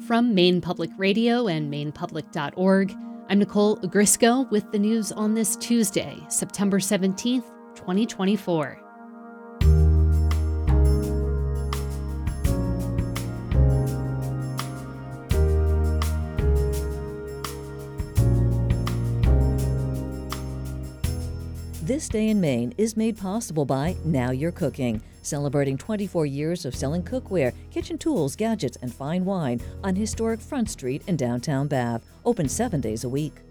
From Maine Public Radio and mainepublic.org, I'm Nicole Ogrysko with the news on this Tuesday, September 17th, 2024. This Day in Maine is made possible by Now You're Cooking, celebrating 24 years of selling cookware, kitchen tools, gadgets, and fine wine on historic Front Street in downtown Bath. Open 7 days a week.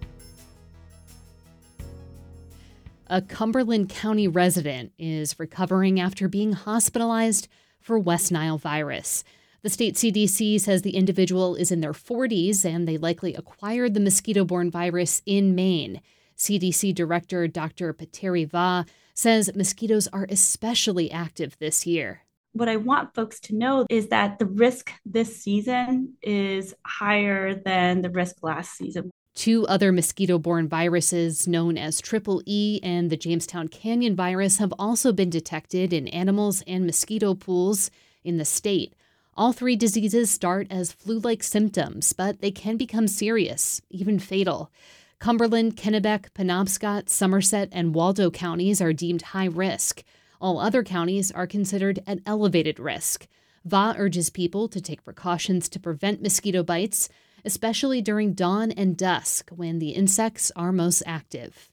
A Cumberland County resident is recovering after being hospitalized for West Nile virus. The state CDC says the individual is in their 40s and they likely acquired the mosquito-borne virus in Maine. CDC Director Dr. Pateri Vah says mosquitoes are especially active this year. What I want folks to know is that the risk this season is higher than the risk last season. 2 other mosquito-borne viruses known as Triple E and the Jamestown Canyon virus have also been detected in animals and mosquito pools in the state. All 3 diseases start as flu-like symptoms, but they can become serious, even fatal. Cumberland, Kennebec, Penobscot, Somerset, and Waldo counties are deemed high risk. All other counties are considered at elevated risk. Vah urges people to take precautions to prevent mosquito bites, especially during dawn and dusk when the insects are most active.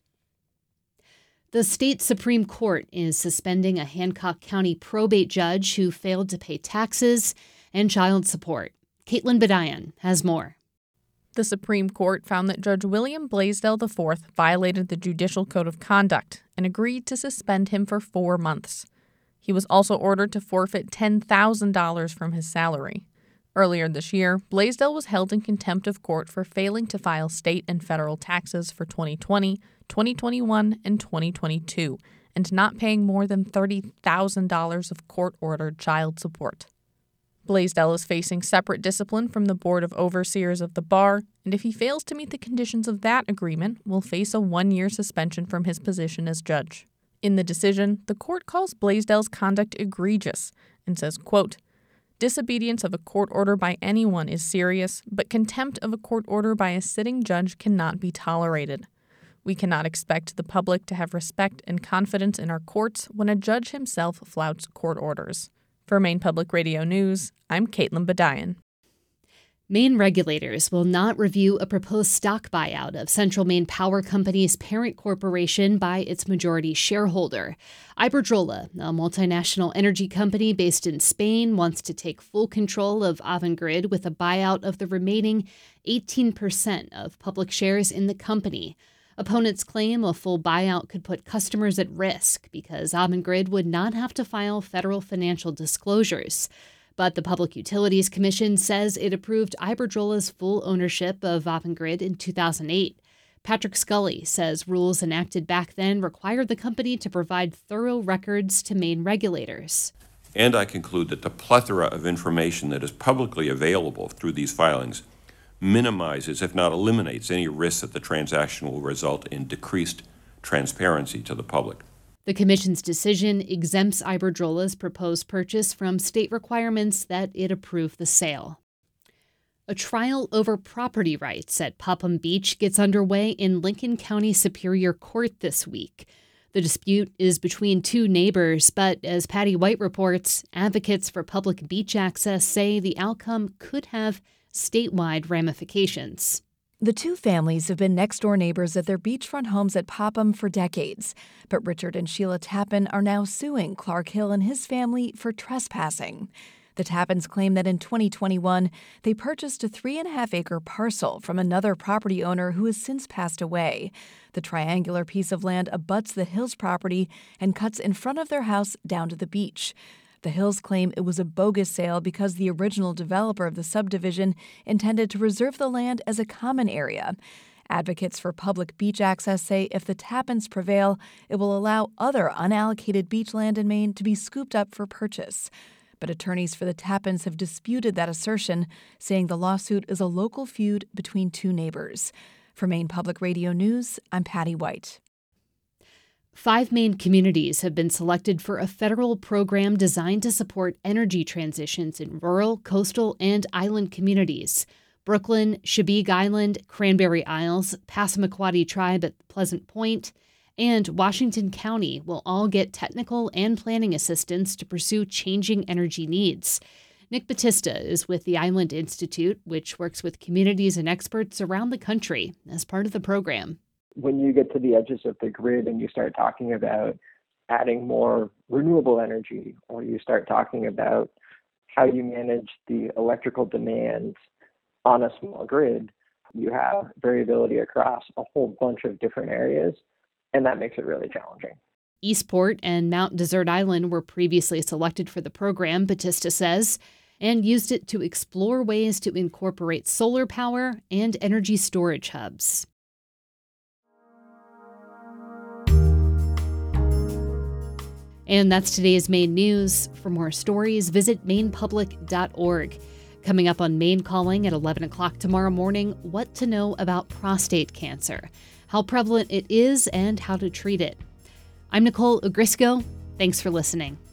The state Supreme Court is suspending a Hancock County probate judge who failed to pay taxes and child support. Caitlin Bedian has more. The Supreme Court found that Judge William Blaisdell IV violated the Judicial Code of Conduct and agreed to suspend him for 4 months. He was also ordered to forfeit $10,000 from his salary. Earlier this year, Blaisdell was held in contempt of court for failing to file state and federal taxes for 2020, 2021, and 2022, and not paying more than $30,000 of court-ordered child support. Blaisdell is facing separate discipline from the Board of Overseers of the Bar, and if he fails to meet the conditions of that agreement, will face a 1-year suspension from his position as judge. In the decision, the court calls Blaisdell's conduct egregious and says, quote, "Disobedience of a court order by anyone is serious, but contempt of a court order by a sitting judge cannot be tolerated. We cannot expect the public to have respect and confidence in our courts when a judge himself flouts court orders." For Maine Public Radio News, I'm Caitlin Bedian. Maine regulators will not review a proposed stock buyout of Central Maine Power Company's parent corporation by its majority shareholder. Iberdrola, a multinational energy company based in Spain, wants to take full control of Avangrid with a buyout of the remaining 18% of public shares in the company. Opponents claim a full buyout could put customers at risk because Avangrid would not have to file federal financial disclosures. But the Public Utilities Commission says it approved Iberdrola's full ownership of Avangrid in 2008. Patrick Scully says rules enacted back then required the company to provide thorough records to Maine regulators. And I conclude that the plethora of information that is publicly available through these filings minimizes, if not eliminates, any risk that the transaction will result in decreased transparency to the public. The Commission's decision exempts Iberdrola's proposed purchase from state requirements that it approve the sale. A trial over property rights at Popham Beach gets underway in Lincoln County Superior Court this week. The dispute is between 2 neighbors, but as Patty White reports, advocates for public beach access say the outcome could have statewide ramifications. The 2 families have been next-door neighbors at their beachfront homes at Popham for decades, but Richard and Sheila Tappan are now suing Clark Hill and his family for trespassing. The Tappans claim that in 2021, they purchased a 3.5-acre parcel from another property owner who has since passed away. The triangular piece of land abuts the Hills property and cuts in front of their house down to the beach. The Hills claim it was a bogus sale because the original developer of the subdivision intended to reserve the land as a common area. Advocates for public beach access say if the Tappans prevail, it will allow other unallocated beach land in Maine to be scooped up for purchase. But attorneys for the Tappans have disputed that assertion, saying the lawsuit is a local feud between 2 neighbors. For Maine Public Radio News, I'm Patty White. 5 Maine communities have been selected for a federal program designed to support energy transitions in rural, coastal, and island communities. Brooklyn, Chebeague Island, Cranberry Isles, Passamaquoddy Tribe at Pleasant Point, and Washington County will all get technical and planning assistance to pursue changing energy needs. Nick Batista is with the Island Institute, which works with communities and experts around the country as part of the program. When you get to the edges of the grid and you start talking about adding more renewable energy, or you start talking about how you manage the electrical demand on a small grid, you have variability across a whole bunch of different areas, and that makes it really challenging. Eastport and Mount Desert Island were previously selected for the program, Batista says, and used it to explore ways to incorporate solar power and energy storage hubs. And that's today's Maine news. For more stories, visit mainepublic.org. Coming up on Maine Calling at 11 o'clock tomorrow morning, what to know about prostate cancer, how prevalent it is, and how to treat it. I'm Nicole Ogrysko. Thanks for listening.